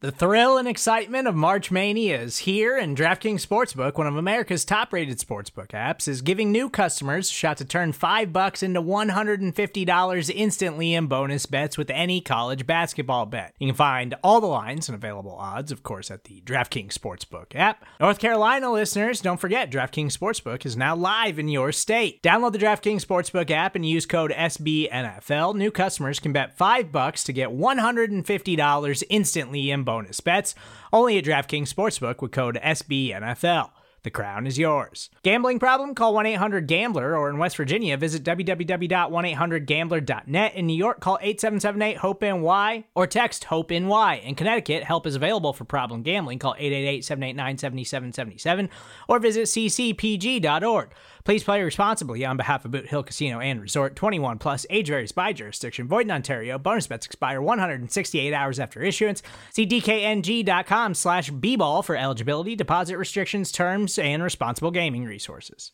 The thrill and excitement of March Mania is here, and DraftKings Sportsbook, one of America's top-rated sportsbook apps, is giving new customers a shot to turn $5 into $150 instantly in bonus bets with any college basketball bet. You can find all the lines and available odds, of course, at the DraftKings Sportsbook app. North Carolina listeners, don't forget, DraftKings Sportsbook is now live in your state. Download the DraftKings Sportsbook app and use code SBNFL. New customers can bet $5 to get $150 instantly in bonus bets, only at DraftKings Sportsbook with code SBNFL. The crown is yours. Gambling problem? Call 1-800-GAMBLER, or in West Virginia, visit www.1800gambler.net. In New York, call 877-8-HOPE-NY or text HOPE-NY. In Connecticut, help is available for problem gambling. Call 888-789-7777 or visit ccpg.org. Please play responsibly on behalf of Boot Hill Casino and Resort. 21 plus, age varies by jurisdiction. Void in Ontario. Bonus bets expire 168 hours after issuance. See dkng.com/bball for eligibility, deposit restrictions, terms, and responsible gaming resources.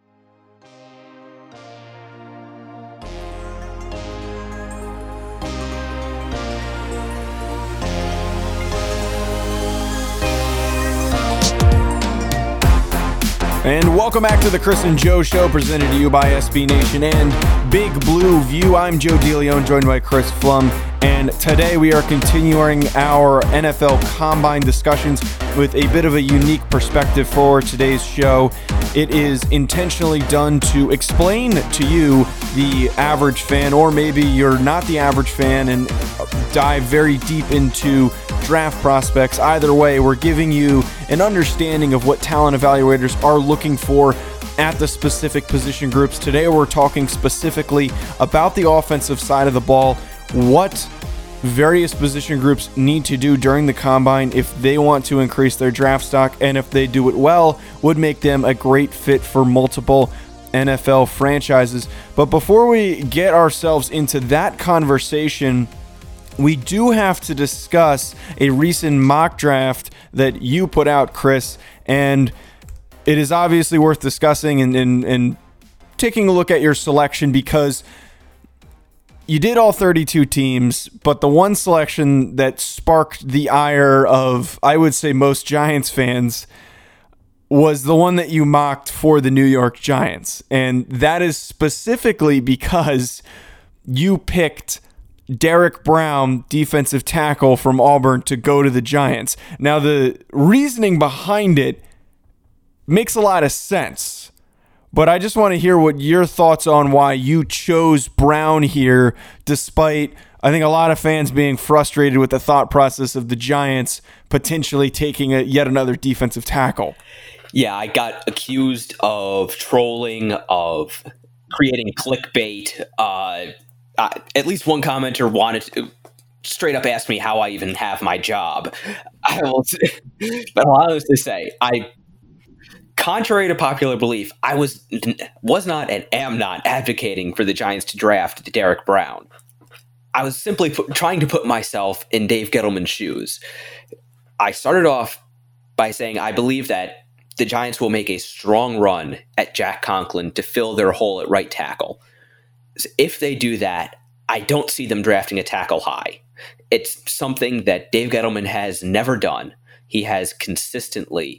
And welcome back to the Chris and Joe Show, presented to you by SB Nation and Big Blue View. I'm Joe DeLeon, joined by Chris Pflum, and today we are continuing our NFL Combine discussions with a bit of a unique perspective for today's show. It is intentionally done to explain to you, the average fan, or maybe you're not the average fan, and dive very deep into draft prospects. Either way, we're giving you an understanding of what talent evaluators are looking for at the specific position groups. Today, we're talking specifically about the offensive side of the ball, what various position groups need to do during the combine if they want to increase their draft stock, and if they do it well, would make them a great fit for multiple NFL franchises. But before we get ourselves into that conversation, we do have to discuss a recent mock draft that you put out, Chris, and it is obviously worth discussing and taking a look at your selection, because you did all 32 teams, but the one selection that sparked the ire of, I would say, most Giants fans was the one that you mocked for the New York Giants. And that is specifically because you picked Derek Brown, defensive tackle from Auburn, to go to the Giants. Now, the reasoning behind it makes a lot of sense, but I just want to hear what your thoughts on why you chose Brown here, despite, I think, a lot of fans being frustrated with the thought process of the Giants potentially taking yet another defensive tackle. Yeah, I got accused of trolling, of creating clickbait. At least one commenter wanted to straight up ask me how I even have my job. But I'll honestly say, contrary to popular belief, I was not and am not advocating for the Giants to draft Derek Brown. I was simply trying to put myself in Dave Gettleman's shoes. I started off by saying I believe that the Giants will make a strong run at Jack Conklin to fill their hole at right tackle. If they do that, I don't see them drafting a tackle high. It's something that Dave Gettleman has never done. He has consistently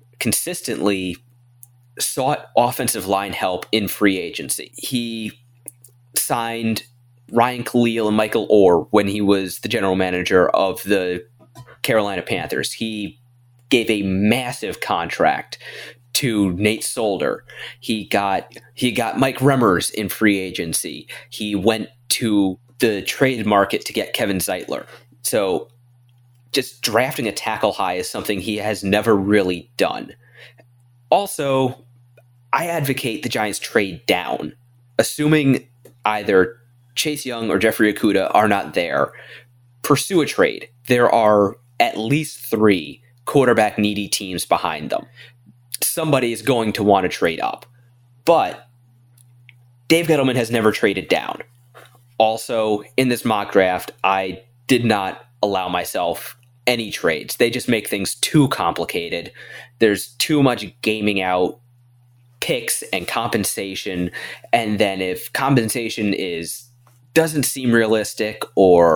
sought offensive line help in free agency. He signed Ryan Khalil and Michael Orr when he was the general manager of the Carolina Panthers. He gave a massive contract to Nate Solder. He got Mike Remmers in free agency. He went to the trade market to get Kevin Zeitler. So just drafting a tackle high is something he has never really done. Also, I advocate the Giants trade down, assuming either Chase Young or Jeffrey Okudah are not there. Pursue a trade. There are at least 3 quarterback needy teams behind them. Somebody is going to want to trade up. But Dave Gettleman has never traded down. Also, in this mock draft, I did not allow myself any trades. They just make things too complicated. There's too much gaming out picks and compensation. And then if compensation doesn't seem realistic, or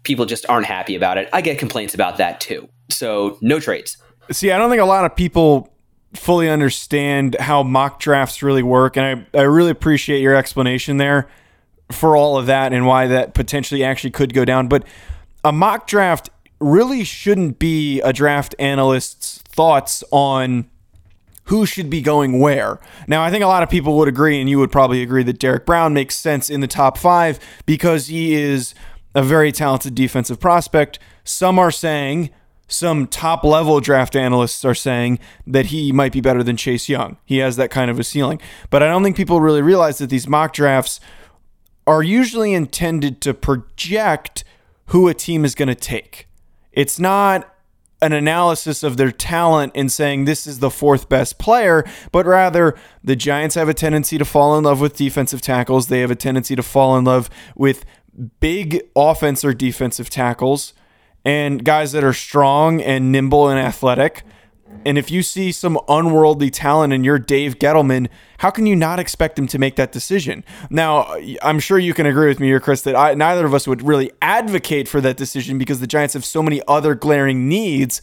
people just aren't happy about it. I get complaints about that too. So no trades. See, I don't think a lot of people fully understand how mock drafts really work, and I really appreciate your explanation there for all of that and why that potentially actually could go down. But a mock draft really shouldn't be a draft analyst's thoughts on who should be going where. Now, I think a lot of people would agree, and you would probably agree, that Derrick Brown makes sense in the top 5 because he is a very talented defensive prospect. Some are saying, some top-level draft analysts are saying that he might be better than Chase Young. He has that kind of a ceiling. But I don't think people really realize that these mock drafts are usually intended to project who a team is going to take. It's not an analysis of their talent and saying this is the 4th best player, but rather the Giants have a tendency to fall in love with defensive tackles. They have a tendency to fall in love with big offense or defensive tackles and guys that are strong and nimble and athletic. And if you see some unworldly talent in your Dave Gettleman, how can you not expect him to make that decision? Now, I'm sure you can agree with me here, Chris, that neither of us would really advocate for that decision because the Giants have so many other glaring needs.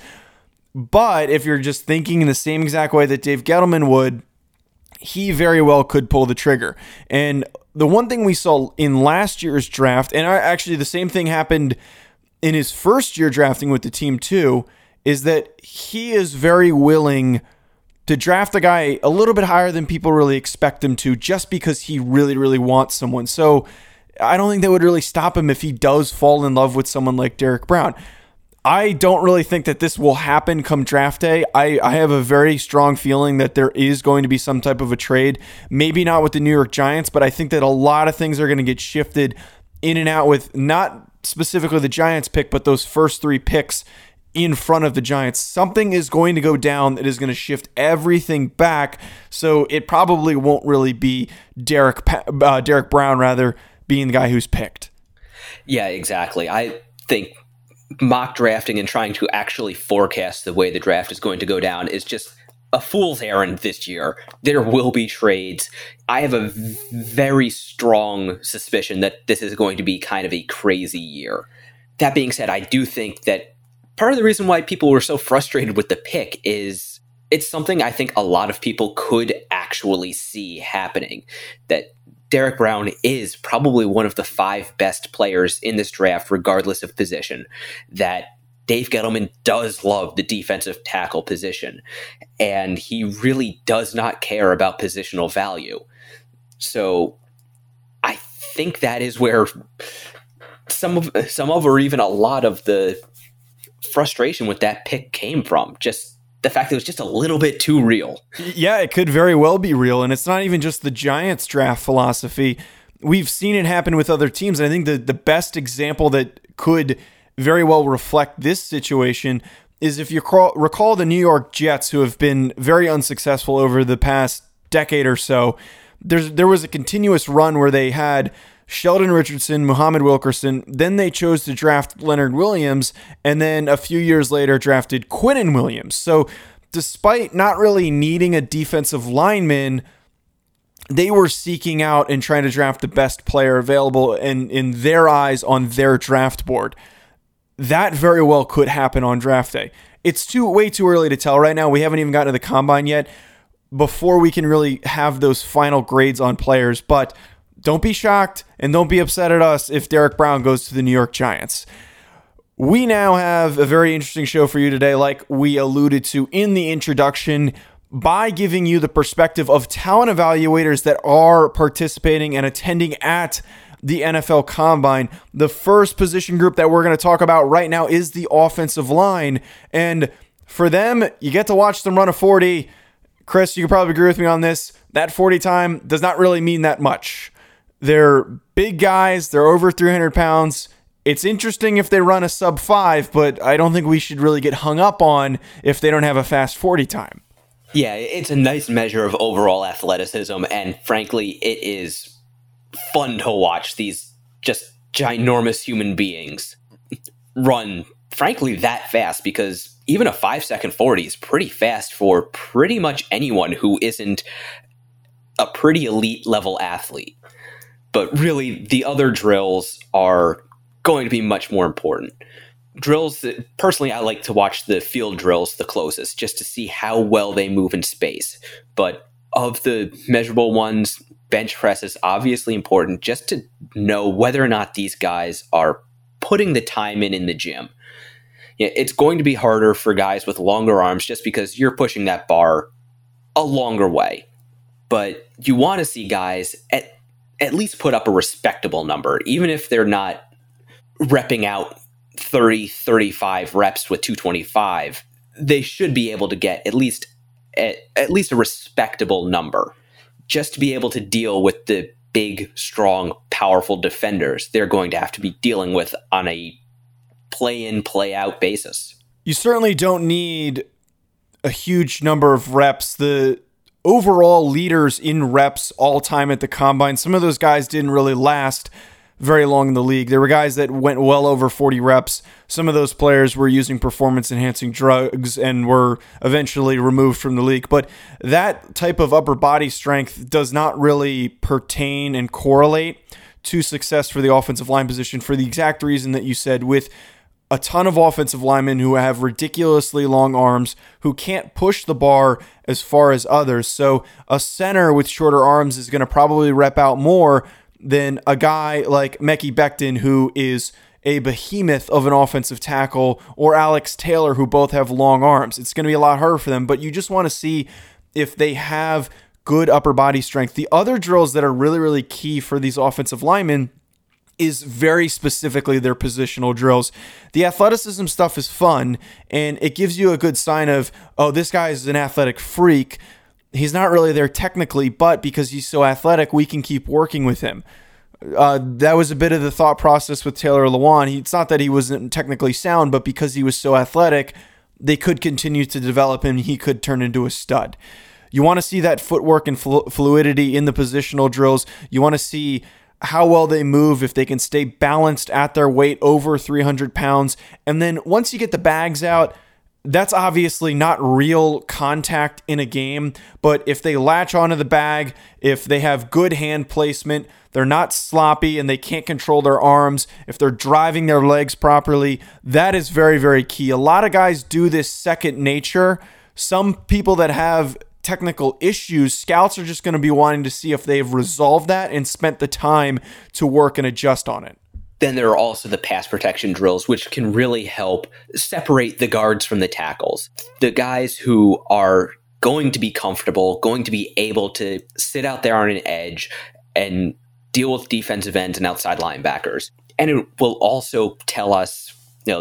But if you're just thinking in the same exact way that Dave Gettleman would, he very well could pull the trigger. And the one thing we saw in last year's draft, and actually the same thing happened in his first year drafting with the team too, is that he is very willing to draft a guy a little bit higher than people really expect him to just because he really, really wants someone. So I don't think that would really stop him if he does fall in love with someone like Derrick Brown. I don't really think that this will happen come draft day. I have a very strong feeling that there is going to be some type of a trade, maybe not with the New York Giants, but I think that a lot of things are going to get shifted in and out with not specifically the Giants pick, but those first 3 picks in front of the Giants. Something is going to go down that is going to shift everything back. So it probably won't really be Derrick Brown, rather, being the guy who's picked. Yeah, exactly. I think mock drafting and trying to actually forecast the way the draft is going to go down is just a fool's errand this year. There will be trades. I have a very strong suspicion that this is going to be kind of a crazy year. That being said, I do think that part of the reason why people were so frustrated with the pick is it's something I think a lot of people could actually see happening, that Derrick Brown is probably one of the 5 best players in this draft, regardless of position, that Dave Gettleman does love the defensive tackle position, and he really does not care about positional value. So I think that is where some of or even a lot of the frustration with that pick came from. Just the fact that it was just a little bit too real. Yeah, it could very well be real. And it's not even just the Giants draft philosophy. We've seen it happen with other teams. And I think the best example that could very well reflect this situation is if you recall the New York Jets, who have been very unsuccessful over the past decade or so. There was a continuous run where they had Sheldon Richardson, Muhammad Wilkerson, then they chose to draft Leonard Williams, and then a few years later drafted Quinnen Williams. So despite not really needing a defensive lineman, they were seeking out and trying to draft the best player available and in their eyes on their draft board. That very well could happen on draft day. It's way too early to tell right now. We haven't even gotten to the combine yet before we can really have those final grades on players, but don't be shocked and don't be upset at us if Derrick Brown goes to the New York Giants. We now have a very interesting show for you today, like we alluded to in the introduction, by giving you the perspective of talent evaluators that are participating and attending at the NFL Combine. The first position group that we're going to talk about right now is the offensive line. And for them, you get to watch them run a 40. Chris, you can probably agree with me on this. That 40 time does not really mean that much. They're big guys. They're over 300 pounds. It's interesting if they run a sub 5, but I don't think we should really get hung up on if they don't have a fast 40 time. Yeah, it's a nice measure of overall athleticism, and frankly, it is fun to watch these just ginormous human beings run, frankly, that fast, because even a 5-second 40 is pretty fast for pretty much anyone who isn't a pretty elite level athlete. But really, the other drills are going to be much more important. Drills, personally, I like to watch the field drills the closest, just to see how well they move in space. But of the measurable ones, bench press is obviously important, just to know whether or not these guys are putting the time in the gym. It's going to be harder for guys with longer arms just because you're pushing that bar a longer way. But you want to see guys at least put up a respectable number, even if they're not repping out 30, 35 reps with 225. They should be able to get at least a respectable number, just to be able to deal with the big, strong, powerful defenders they're going to have to be dealing with on a play-in, play-out basis. You certainly don't need a huge number of reps. The overall leaders in reps all time at the combine, some of those guys didn't really last very long in the league. There were guys that went well over 40 reps. Some of those players were using performance-enhancing drugs and were eventually removed from the league. But that type of upper body strength does not really pertain and correlate to success for the offensive line position, for the exact reason that you said, with a ton of offensive linemen who have ridiculously long arms, who can't push the bar as far as others. So a center with shorter arms is going to probably rep out more than a guy like Mekhi Becton, who is a behemoth of an offensive tackle, or Alex Taylor, who both have long arms. It's going to be a lot harder for them, but you just want to see if they have good upper body strength. The other drills that are really, really key for these offensive linemen is very specifically their positional drills. The athleticism stuff is fun, and it gives you a good sign of, oh, this guy is an athletic freak. He's not really there technically, but because he's so athletic, we can keep working with him. That was a bit of the thought process with Taylor Lewan. It's not that he wasn't technically sound, but because he was so athletic, they could continue to develop him. He could turn into a stud. You want to see that footwork and fluidity in the positional drills. You want to see how well they move, if they can stay balanced at their weight over 300 pounds. And then once you get the bags out, that's obviously not real contact in a game, but if they latch onto the bag, if they have good hand placement, they're not sloppy and they can't control their arms, if they're driving their legs properly, that is very, very key. A lot of guys do this second nature. Some people that have technical issues, scouts are just going to be wanting to see if they've resolved that and spent the time to work and adjust on it. Then there are also the pass protection drills, which can really help separate the guards from the tackles. The guys who are going to be comfortable, going to be able to sit out there on an edge and deal with defensive ends and outside linebackers. And it will also tell us,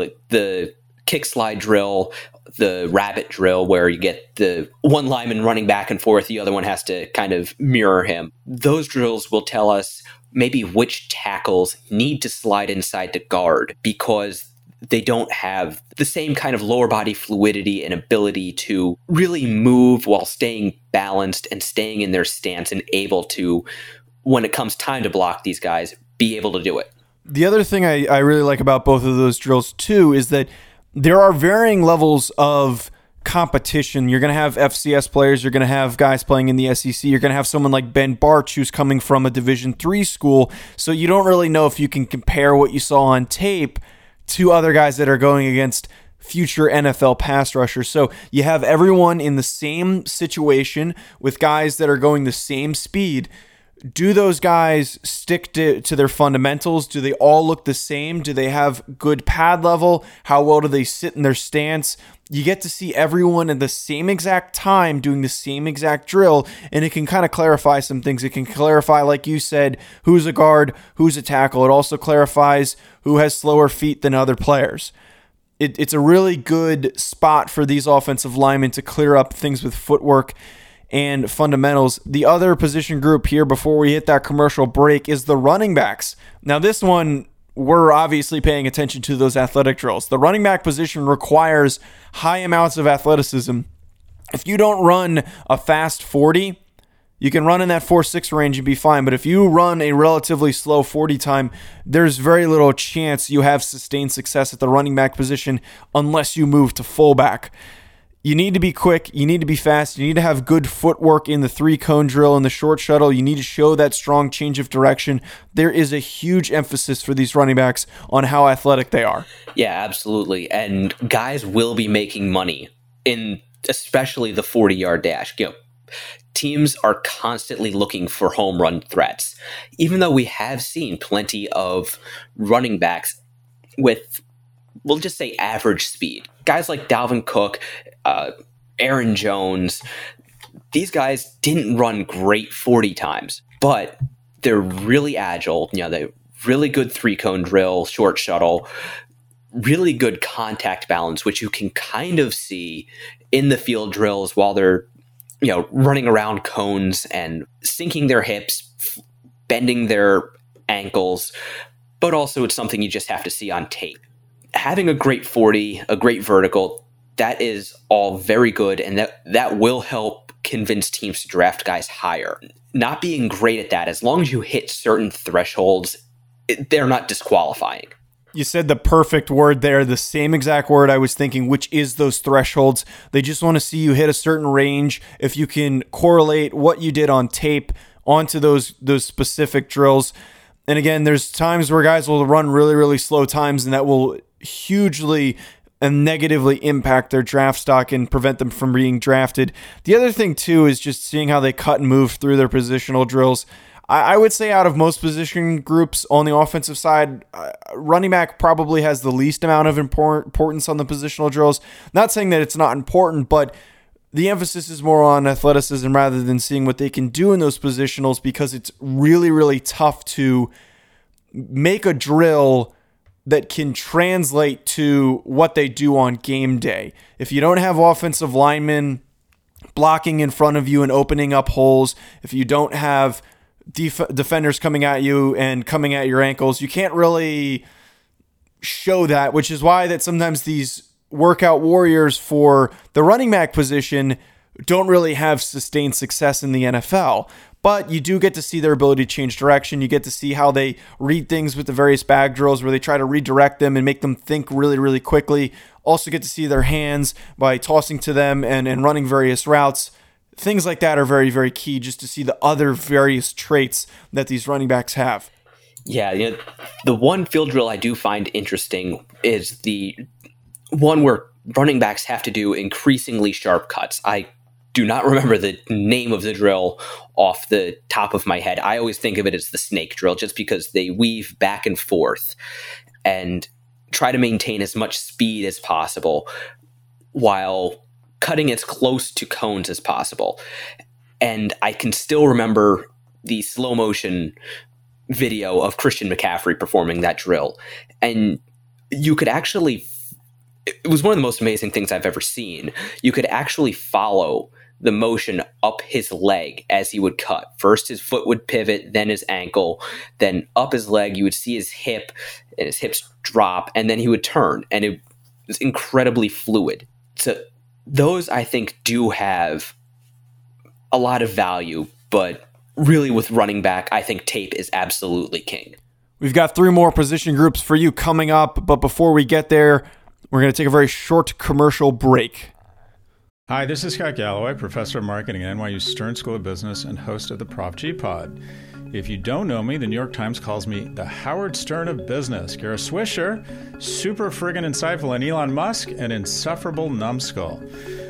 the kick slide drill, the rabbit drill, where you get the one lineman running back and forth, the other one has to kind of mirror him. Those drills will tell us maybe which tackles need to slide inside to guard because they don't have the same kind of lower body fluidity and ability to really move while staying balanced and staying in their stance and able to, when it comes time to block these guys, be able to do it. The other thing I really like about both of those drills too is that there are varying levels of competition. You're going to have FCS players. You're going to have guys playing in the SEC. You're going to have someone like Ben Barch who's coming from a Division III school. So you don't really know if you can compare what you saw on tape to other guys that are going against future NFL pass rushers. So you have everyone in the same situation with guys that are going the same speed. Do those guys stick to their fundamentals? Do they all look the same? Do they have good pad level? How well do they sit in their stance? You get to see everyone at the same exact time doing the same exact drill, and it can kind of clarify some things. It can clarify, like you said, who's a guard, who's a tackle. It also clarifies who has slower feet than other players. It's a really good spot for these offensive linemen to clear up things with footwork and fundamentals. The other position group here before we hit that commercial break is the running backs. Now this one, we're obviously paying attention to those athletic drills. The running back position requires high amounts of athleticism. If you don't run a fast 40, you can run in that 4.6 range and be fine. But if you run a relatively slow 40 time, there's very little chance you have sustained success at the running back position unless you move to fullback. You need to be quick. You need to be fast. You need to have good footwork in the 3-cone drill and the short shuttle. You need to show that strong change of direction. There is a huge emphasis for these running backs on how athletic they are. Yeah, absolutely. And guys will be making money in especially the 40-yard dash. Teams are constantly looking for home run threats, even though we have seen plenty of running backs with, we'll just say, average speed. Guys like Dalvin Cook, Aaron Jones, these guys didn't run great 40 times, but they're really agile. They're really good 3-cone drill, short shuttle, really good contact balance, which you can kind of see in the field drills while they're running around cones and sinking their hips, bending their ankles, but also it's something you just have to see on tape. Having a great 40, a great vertical, that is all very good, and that will help convince teams to draft guys higher. Not being great at that, as long as you hit certain thresholds, they're not disqualifying. You said the perfect word there, the same exact word I was thinking, which is those thresholds. They just want to see you hit a certain range. If you can correlate what you did on tape onto those specific drills. And again, there's times where guys will run really, really slow times, and that will hugely and negatively impact their draft stock and prevent them from being drafted. The other thing, too, is just seeing how they cut and move through their positional drills. I would say out of most position groups on the offensive side, running back probably has the least amount of importance on the positional drills. Not saying that it's not important, but the emphasis is more on athleticism rather than seeing what they can do in those positionals, because it's really, really tough to make a drill that can translate to what they do on game day. If you don't have offensive linemen blocking in front of you and opening up holes, if you don't have defenders coming at you and coming at your ankles, you can't really show that, which is why that sometimes these workout warriors for the running back position don't really have sustained success in the NFL. But you do get to see their ability to change direction. You get to see how they read things with the various bag drills where they try to redirect them and make them think really, really quickly. Also get to see their hands by tossing to them and running various routes. Things like that are very, very key, just to see the other various traits that these running backs have. Yeah, the one field drill I do find interesting is the one where running backs have to do increasingly sharp cuts. I do not remember the name of the drill off the top of my head. I always think of it as the snake drill, just because they weave back and forth and try to maintain as much speed as possible while cutting as close to cones as possible. And I can still remember the slow motion video of Christian McCaffrey performing that drill. And you could actually, it was one of the most amazing things I've ever seen. You could actually follow the motion up his leg as he would cut. First his foot would pivot, then his ankle, then up his leg. You would see his hip and his hips drop, and then he would turn. And it was incredibly fluid. So those, I think, do have a lot of value, but really with running back, I think tape is absolutely king. We've got 3 more position groups for you coming up, but before we get there, we're going to take a very short commercial break. Hi, this is Scott Galloway, professor of marketing at NYU Stern School of Business and host of the Prop G Pod. If you don't know me, the New York Times calls me the Howard Stern of business. You're a swisher, super friggin' insightful, and Elon Musk, an insufferable numbskull.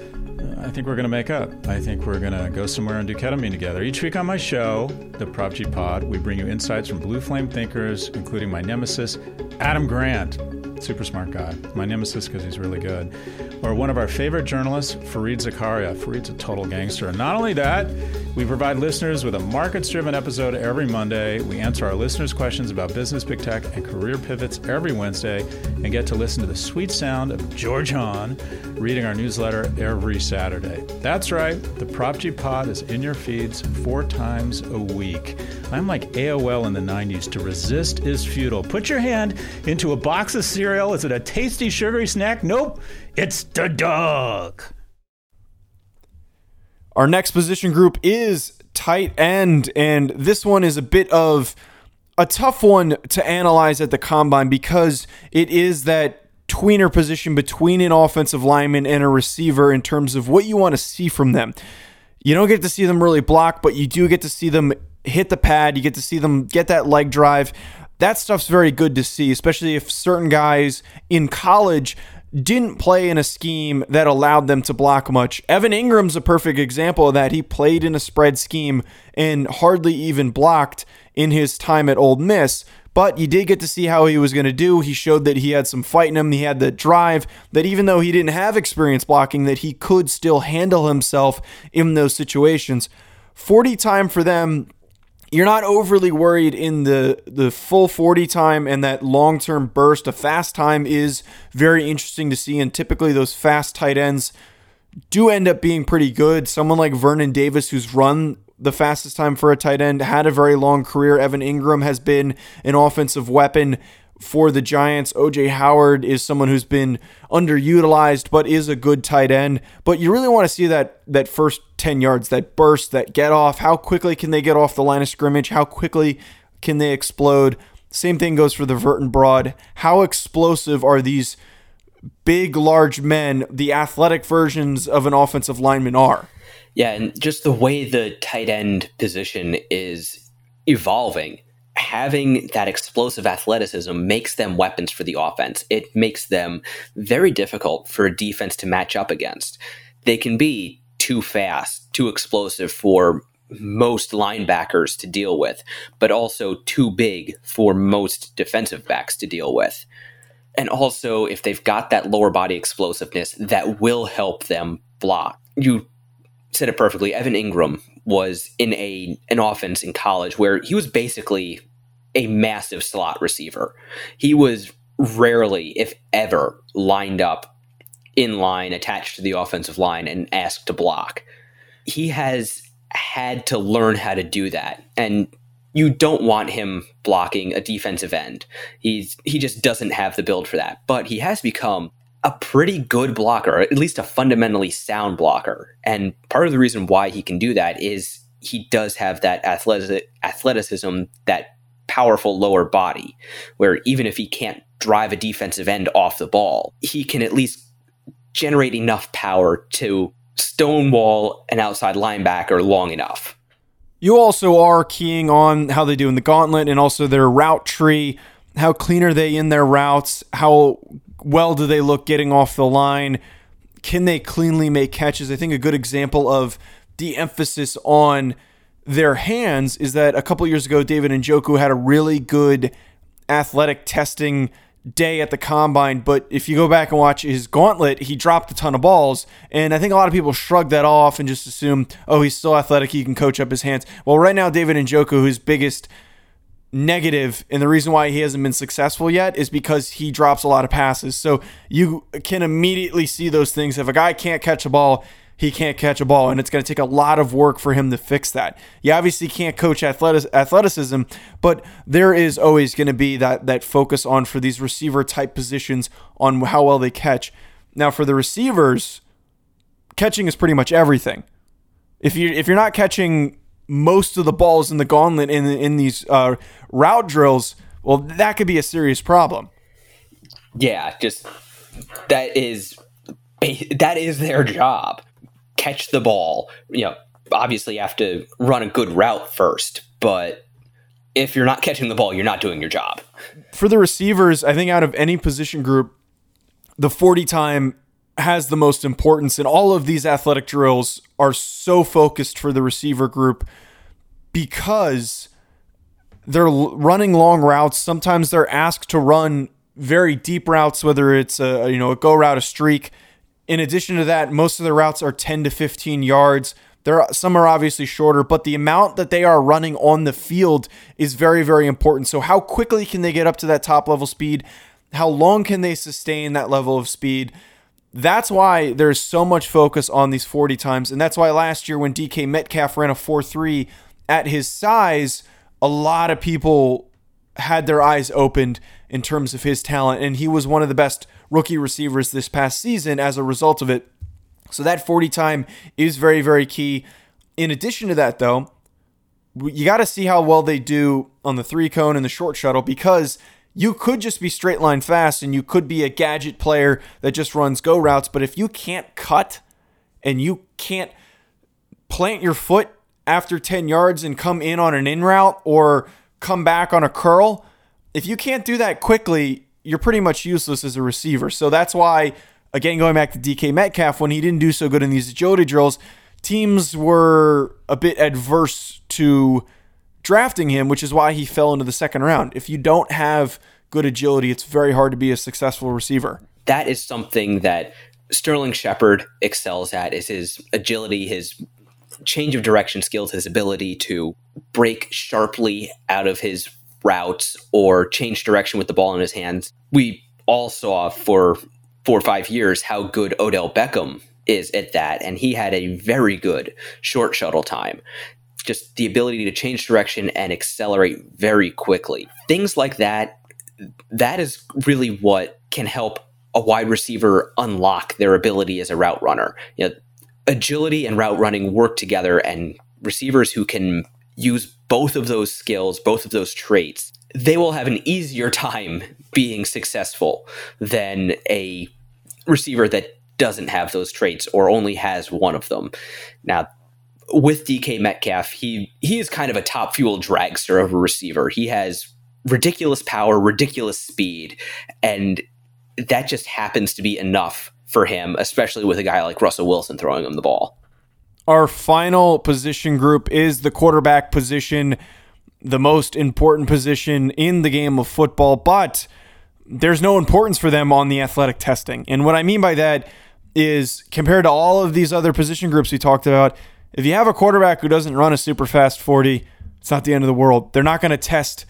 I think we're going to make up. I think we're going to go somewhere and do ketamine together. Each week on my show, the Prop G Pod, we bring you insights from blue flame thinkers, including my nemesis, Adam Grant. Super smart guy. My nemesis because he's really good. Or one of our favorite journalists, Fareed Zakaria. Fareed's a total gangster. And not only that, we provide listeners with a markets-driven episode every Monday. We answer our listeners' questions about business, big tech, and career pivots every Wednesday, and get to listen to the sweet sound of George Hahn reading our newsletter every Saturday. That's right. The Prop G Pod is in your feeds 4 times a week. I'm like AOL in the 90s. To resist is futile. Put your hand into a box of cereal. Is it a tasty, sugary snack? Nope. It's the dog. Our next position group is tight end, and this one is a bit of a tough one to analyze at the combine because it is that tweener position between an offensive lineman and a receiver in terms of what you want to see from them. You don't get to see them really block, but you do get to see them hit the pad. You get to see them get that leg drive. That stuff's very good to see, especially if certain guys in college didn't play in a scheme that allowed them to block much. Evan Ingram's a perfect example of that. He played in a spread scheme and hardly even blocked in his time at Ole Miss, but you did get to see how he was going to do. He showed that he had some fight in him. He had the drive that even though he didn't have experience blocking, that he could still handle himself in those situations. 40 time for them, you're not overly worried in the full 40 time and that long-term burst. A fast time is very interesting to see, and typically those fast tight ends do end up being pretty good. Someone like Vernon Davis, who's run the fastest time for a tight end, had a very long career. Evan Ingram has been an offensive weapon for the Giants. O.J. Howard is someone who's been underutilized but is a good tight end. But you really want to see that first 10 yards, that burst, that get off. How quickly can they get off the line of scrimmage? How quickly can they explode? Same thing goes for the vert and broad. How explosive are these big, large men, the athletic versions of an offensive lineman are? Yeah, and just the way the tight end position is evolving, having that explosive athleticism makes them weapons for the offense. It makes them very difficult for a defense to match up against. They can be too fast, too explosive for most linebackers to deal with, but also too big for most defensive backs to deal with. And also, if they've got that lower body explosiveness, that will help them block. You said it perfectly. Evan Ingram was in an offense in college where he was basically a massive slot receiver. He was rarely, if ever, lined up in line, attached to the offensive line, and asked to block. He has had to learn how to do that, and you don't want him blocking a defensive end. He just doesn't have the build for that. But he has become a pretty good blocker, at least a fundamentally sound blocker. And part of the reason why he can do that is he does have that athleticism, that powerful lower body, where even if he can't drive a defensive end off the ball, he can at least generate enough power to stonewall an outside linebacker long enough. You also are keying on how they do in the gauntlet and also their route tree. How clean are they in their routes? How well do they look getting off the line? Can they cleanly make catches? I think a good example of the emphasis on their hands is that a couple years ago, David Njoku had a really good athletic testing day at the combine, but if you go back and watch his gauntlet, he dropped a ton of balls, and I think a lot of people shrug that off and just assume, oh, he's still athletic, he can coach up his hands. Well, right now, David Njoku, whose biggest negative and the reason why he hasn't been successful yet is because he drops a lot of passes. So you can immediately see those things. If a guy can't catch a ball, he can't catch a ball, and it's going to take a lot of work for him to fix that. You obviously can't coach athleticism, but there is always going to be that focus on, for these receiver type positions, on how well they catch. Now, for the receivers, catching is pretty much everything. If you're not catching most of the balls in the gauntlet in these route drills, well, that could be a serious problem. Yeah, just that is their job. Catch the ball. Obviously you have to run a good route first, but if you're not catching the ball, you're not doing your job. For the receivers, I think out of any position group, the 40 time has the most importance, and all of these athletic drills are so focused for the receiver group because they're running long routes. Sometimes they're asked to run very deep routes, whether it's a go route, a streak. In addition to that, most of the routes are 10 to 15 yards. Some are obviously shorter, but the amount that they are running on the field is very, very important. So how quickly can they get up to that top level speed? How long can they sustain that level of speed? That's why there's so much focus on these 40 times. And that's why last year when DK Metcalf ran a 4.3 at his size, a lot of people had their eyes opened in terms of his talent. And he was one of the best rookie receivers this past season as a result of it. So that 40 time is very, very key. In addition to that, though, you got to see how well they do on the 3-cone and the short shuttle, because You could just be straight line fast and you could be a gadget player that just runs go routes. But if you can't cut and you can't plant your foot after 10 yards and come in on an in route or come back on a curl, if you can't do that quickly, you're pretty much useless as a receiver. So that's why, again, going back to DK Metcalf, when he didn't do so good in these agility drills, teams were a bit adverse to drafting him, which is why he fell into the second round. If you don't have good agility, it's very hard to be a successful receiver. That is something that Sterling Shepard excels at, is his agility, his change of direction skills, his ability to break sharply out of his routes or change direction with the ball in his hands. We all saw for 4 or 5 years how good Odell Beckham is at that, and he had a very good short shuttle time. Just the ability to change direction and accelerate very quickly. Things like that, that is really what can help a wide receiver unlock their ability as a route runner. You know, agility and route running work together, and receivers who can use both of those skills, both of those traits, they will have an easier time being successful than a receiver that doesn't have those traits or only has one of them. Now, with DK Metcalf, he is kind of a top fuel dragster of a receiver. He has ridiculous power, ridiculous speed, and that just happens to be enough for him, especially with a guy like Russell Wilson throwing him the ball. Our final position group is the quarterback position, the most important position in the game of football, but there's no importance for them on the athletic testing. And what I mean by that is, compared to all of these other position groups we talked about, if you have a quarterback who doesn't run a super fast 40, it's not the end of the world. They're not going to test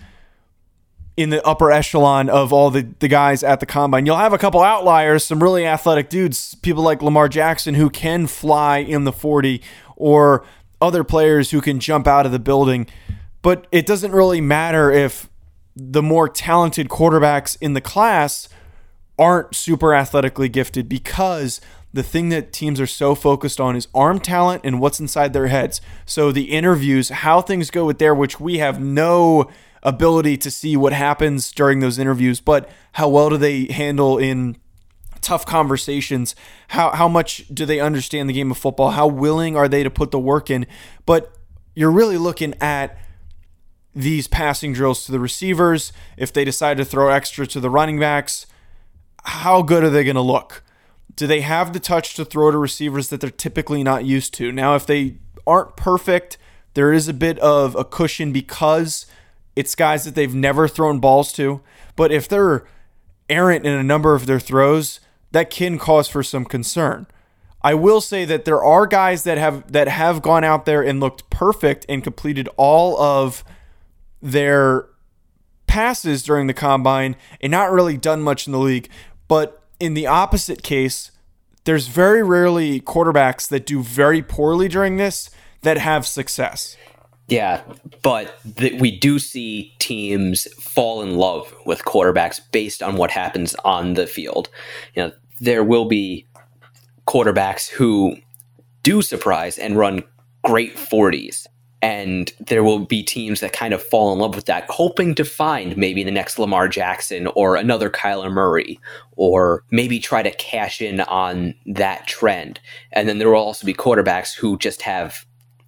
in the upper echelon of all the guys at the combine. You'll have a couple outliers, some really athletic dudes, people like Lamar Jackson who can fly in the 40, or other players who can jump out of the building. But it doesn't really matter if the more talented quarterbacks in the class aren't super athletically gifted, because the thing that teams are so focused on is arm talent and what's inside their heads. So the interviews, how things go with there, which we have no ability to see what happens during those interviews, but how well do they handle in tough conversations? How much do they understand the game of football? How willing are they to put the work in? But you're really looking at these passing drills to the receivers. If they decide to throw extra to the running backs, how good are they going to look? Do they have the touch to throw to receivers that they're typically not used to? Now, if they aren't perfect, there is a bit of a cushion because it's guys that they've never thrown balls to. But if they're errant in a number of their throws, that can cause for some concern. I will say that there are guys that have gone out there and looked perfect and completed all of their passes during the combine and not really done much in the league. But in the opposite case, there's very rarely quarterbacks that do very poorly during this that have success. Yeah, but we do see teams fall in love with quarterbacks based on what happens on the field. You know, there will be quarterbacks who do surprise and run great 40s. And there will be teams that kind of fall in love with that, hoping to find maybe the next Lamar Jackson or another Kyler Murray, or maybe try to cash in on that trend. And then there will also be quarterbacks who just have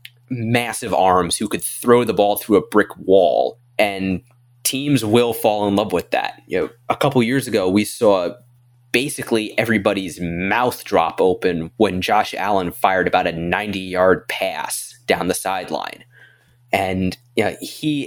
massive arms, who could throw the ball through a brick wall, and teams will fall in love with that. You know, a couple years ago, we saw basically everybody's mouth drop open when Josh Allen fired about a 90-yard pass down the sideline. And you know, he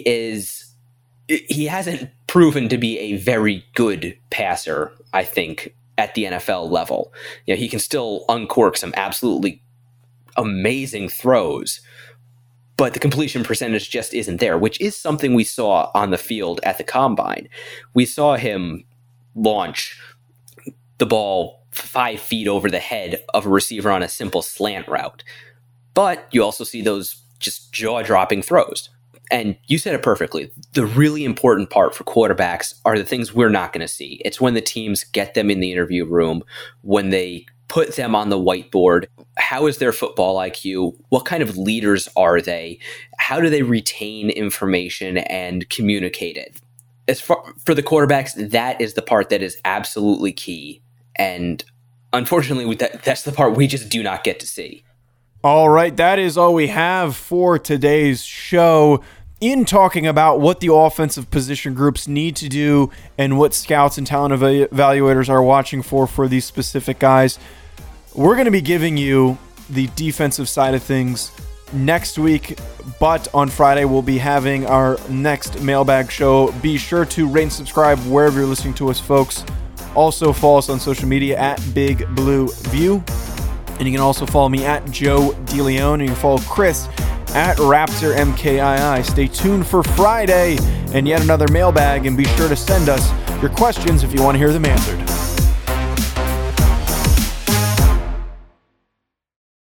hasn't proven to be a very good passer, I think, at the NFL level. You know, he can still uncork some absolutely amazing throws, but the completion percentage just isn't there, which is something we saw on the field at the combine. We saw him launch the ball 5 feet over the head of a receiver on a simple slant route. But you also see those just jaw-dropping throws. And you said it perfectly. The really important part for quarterbacks are the things we're not going to see. It's when the teams get them in the interview room, when they put them on the whiteboard. How is their football IQ? What kind of leaders are they? How do they retain information and communicate it? as far for the quarterbacks, that is the part that is absolutely key. And unfortunately, that's the part we just do not get to see. All right, that is all we have for today's show. In talking about what the offensive position groups need to do and what scouts and talent evaluators are watching for these specific guys, we're going to be giving you the defensive side of things next week, but on Friday we'll be having our next mailbag show. Be sure to rate and subscribe wherever you're listening to us, folks. Also follow us on social media at Big Blue View, and you can also follow me at Joe DeLeon, and you can follow Chris at Raptor MKII. Stay tuned for Friday and yet another mailbag, and be sure to send us your questions if you want to hear them answered.